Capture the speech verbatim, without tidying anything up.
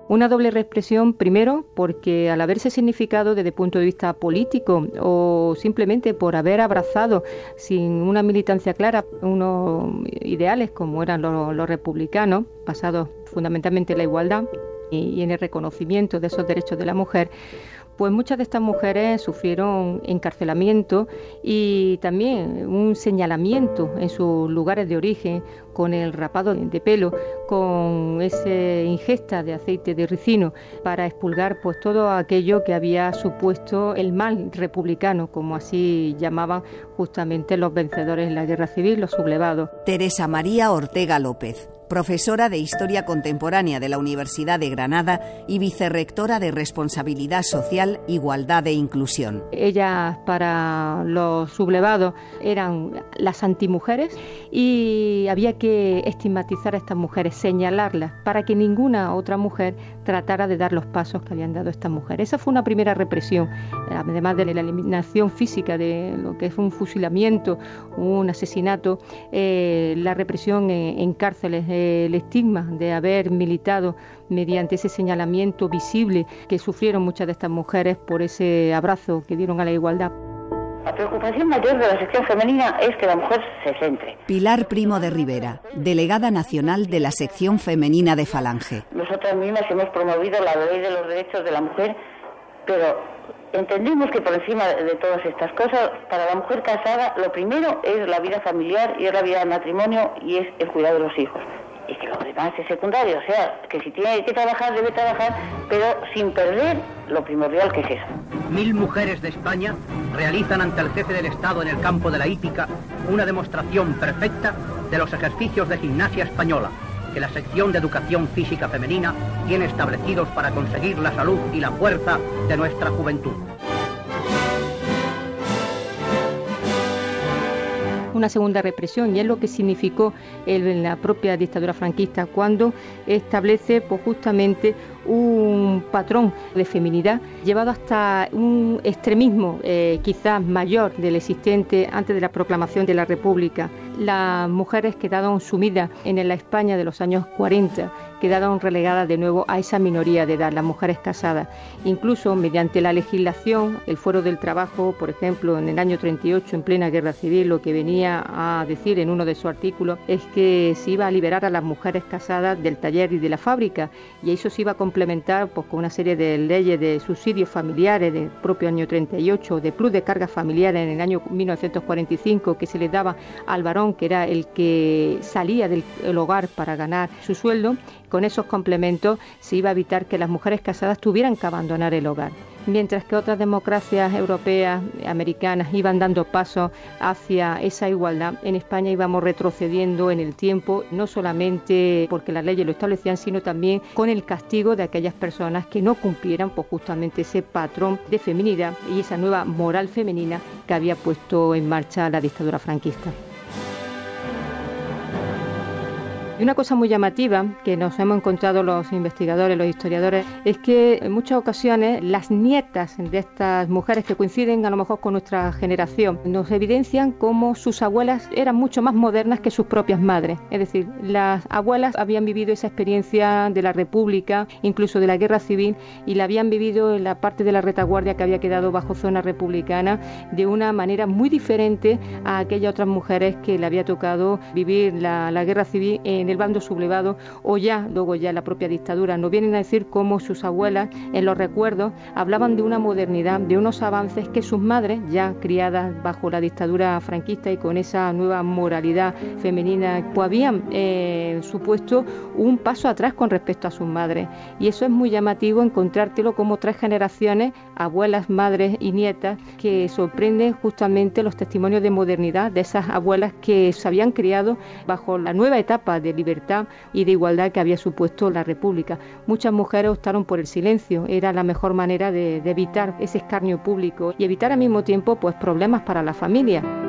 Una doble represión, primero, porque al haberse significado desde el punto de vista político o simplemente por haber abrazado sin una militancia clara unos ideales como eran los, los republicanos, basados fundamentalmente en la igualdad y, y en el reconocimiento de esos derechos de la mujer, pues muchas de estas mujeres sufrieron encarcelamiento y también un señalamiento en sus lugares de origen, con el rapado de pelo, con esa ingesta de aceite de ricino para expurgar pues todo aquello que había supuesto el mal republicano, como así llamaban justamente los vencedores en la guerra civil, los sublevados. Teresa María Ortega López, profesora de Historia Contemporánea de la Universidad de Granada y vicerrectora de Responsabilidad Social, Igualdad e Inclusión. Ellas, para los sublevados, eran las antimujeres y había que estigmatizar a estas mujeres, señalarlas, para que ninguna otra mujer tratara de dar los pasos que habían dado estas mujeres. Esa fue una primera represión, además de la eliminación física de lo que es un fusilamiento, un asesinato, eh, la represión en, en cárceles, el estigma de haber militado mediante ese señalamiento visible que sufrieron muchas de estas mujeres por ese abrazo que dieron a la igualdad. La preocupación mayor de la sección femenina es que la mujer se centre. Pilar Primo de Rivera, delegada nacional de la sección femenina de Falange. Nosotras mismas hemos promovido la ley de los derechos de la mujer, pero entendemos que por encima de todas estas cosas, para la mujer casada, lo primero es la vida familiar y es la vida de matrimonio y es el cuidado de los hijos. Y que lo demás es secundario, o sea, que si tiene que trabajar, debe trabajar, pero sin perder lo primordial que es eso. Mil mujeres de España realizan ante el jefe del Estado en el campo de la hípica una demostración perfecta de los ejercicios de gimnasia española que la sección de educación física femenina tiene establecidos para conseguir la salud y la fuerza de nuestra juventud. Una segunda represión, y es lo que significó el, la propia dictadura franquista cuando establece pues, justamente un patrón de feminidad llevado hasta un extremismo eh, quizás mayor del existente antes de la proclamación de la República. Las mujeres quedaron sumidas en la España de los años cuarenta, quedaron relegadas de nuevo a esa minoría de edad, las mujeres casadas. Incluso mediante la legislación, el Fuero del Trabajo, por ejemplo, en el año treinta y ocho, en plena guerra civil, lo que venía a decir en uno de sus artículos es que se iba a liberar a las mujeres casadas del taller y de la fábrica, y eso se iba a complementar pues, con una serie de leyes de subsidios familiares del propio año treinta y ocho, de plus de cargas familiares en el año mil novecientos cuarenta y cinco, que se le daba al varón, que era el que salía del hogar para ganar su sueldo. Con esos complementos se iba a evitar que las mujeres casadas tuvieran que abandonar el hogar. Mientras que otras democracias europeas, americanas, iban dando pasos hacia esa igualdad, en España íbamos retrocediendo en el tiempo, no solamente porque las leyes lo establecían, sino también con el castigo de aquellas personas que no cumplieran pues, justamente ese patrón de feminidad y esa nueva moral femenina que había puesto en marcha la dictadura franquista. Y una cosa muy llamativa que nos hemos encontrado los investigadores, los historiadores, es que en muchas ocasiones las nietas de estas mujeres que coinciden a lo mejor con nuestra generación nos evidencian cómo sus abuelas eran mucho más modernas que sus propias madres. Es decir, las abuelas habían vivido esa experiencia de la República, incluso de la Guerra Civil, y la habían vivido en la parte de la retaguardia que había quedado bajo zona republicana de una manera muy diferente a aquellas otras mujeres que le había tocado vivir la, la Guerra Civil en en el bando sublevado o ya luego ya la propia dictadura. Nos vienen a decir cómo sus abuelas en los recuerdos hablaban de una modernidad, de unos avances que sus madres, ya criadas bajo la dictadura franquista y con esa nueva moralidad femenina, pues habían eh, supuesto un paso atrás con respecto a sus madres. Y eso es muy llamativo, encontrártelo como tres generaciones, abuelas, madres y nietas, que sorprenden justamente los testimonios de modernidad de esas abuelas que se habían criado bajo la nueva etapa de libertad y de igualdad que había supuesto la República. Muchas mujeres optaron por el silencio, era la mejor manera de, de evitar ese escarnio público y evitar al mismo tiempo pues problemas para la familia.